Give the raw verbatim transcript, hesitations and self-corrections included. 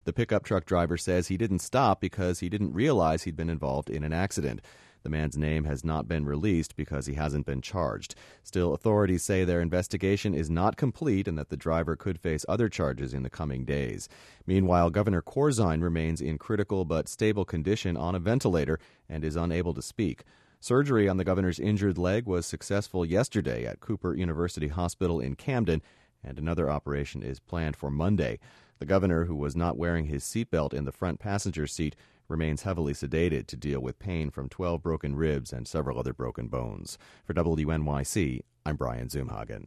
The pickup truck driver says he didn't stop because he didn't realize he'd been involved in an accident. The man's name has not been released because he hasn't been charged. Still, authorities say their investigation is not complete and that the driver could face other charges in the coming days. Meanwhile, Governor Corzine remains in critical but stable condition on a ventilator and is unable to speak. Surgery on the governor's injured leg was successful yesterday at Cooper University Hospital in Camden, and another operation is planned for Monday. The governor, who was not wearing his seatbelt in the front passenger seat, remains heavily sedated to deal with pain from twelve broken ribs and several other broken bones. For W N Y C, I'm Brian Zoomhagen.